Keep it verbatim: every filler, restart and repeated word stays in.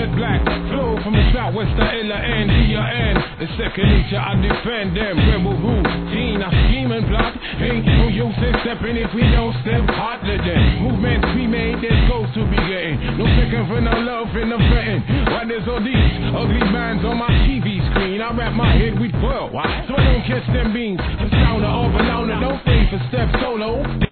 jet black, flow from the southwest to L N, D N. The second nature, I defend them. Rebel routine, I scheme and plot. Ain't no use in stepping if we don't step harder than. Movements we made, there's goals to be getting. No second for no love in the fretting. Why there's all these ugly bands on my T V screen? I wrap my head with pearl, why? So I don't catch them beans. The sound of all, but now don't think for step solo.